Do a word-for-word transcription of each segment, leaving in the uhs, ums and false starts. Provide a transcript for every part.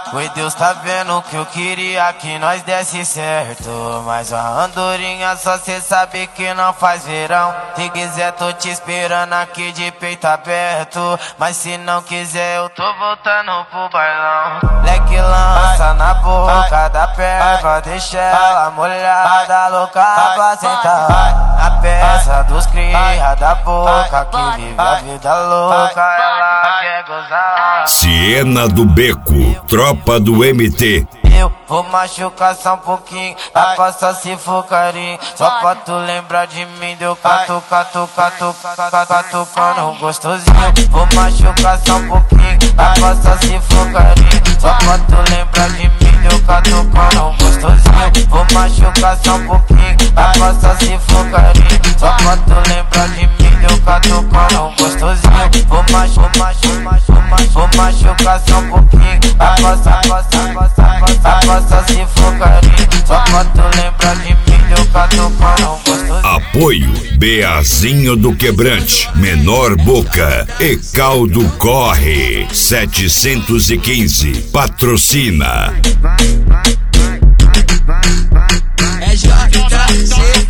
Foi Deus tá vendo que eu queria que nós desse certo, mas a andorinha só cê sabe que não faz verão. Se quiser tô te esperando aqui de peito aberto, mas se não quiser eu tô voltando pro bailão. Leque lança na boca da perva, deixa ela molhada, louca pra sentar. A peça dos cria da boca que vive a vida louca, ela quer gozar. Siena do Beco, tropa do M T. Eu vou machucar só um pouquinho, pra passar se for carinho. Só pra tu lembrar de mim, deu catu, catu, catu, catu, catucando gostosinho. Vou machucar só um pouquinho, pra passar se for carinho. Só pra tu lembrar de mim, deu catucando gostosinho. Vou machucar só um pouquinho, pra passar se for carinho. Só pra tu lembrar de mim, deu catucando gostosinho. Vou machucar, vou machucar só um pouquinho, pra passar, passar, passar, passar. Passa se for carinho, só pra tu lembrar de mim, deu catucando gostosinho. Apoio Beazinho do Quebrante, Menor Boca e Caldo Corre setecentos e quinze. Patrocina. É J C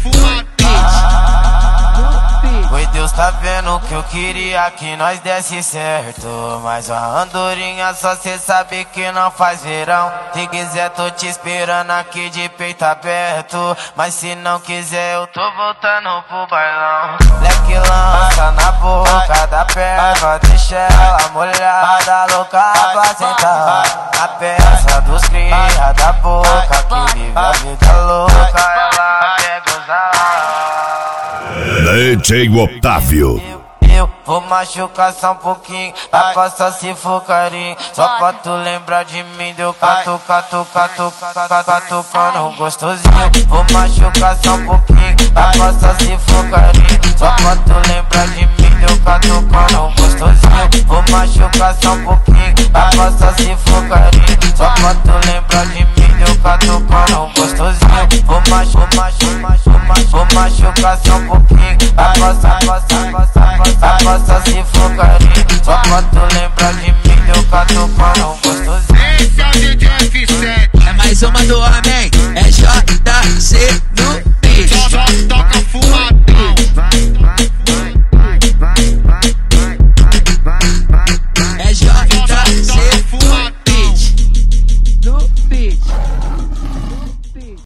Foi Deus tá vendo que eu queria que nós desse certo, mas a andorinha só cê sabe que não faz verão. Se quiser tô te esperando aqui de peito aberto, mas se não quiser eu tô voltando pro bailão. Leque lança na boca da perva, deixa ela molhada, louca pra sentar. A peça dos cria da boca que vive a vida louca, ela quer gozar. D J Otávio. Eu vou machucar só um pouquinho, pra passar se for carinho. Só pra tu lembrar de mim, deu catu, catu, catu, catu, catucando gostosinho. Vou machucar só um pouquinho, pra passar se for carinho. Só pra tu lembrar de mim, deu catucando gostosinho. Vou machucar só um pouquinho, pra passar se for carinho. Só pra tu lembrar de mim, deu catucando gostosinho. Vou machucar, vou machucar só um pouquinho, pra passar, passar, passar, passar. Passa se for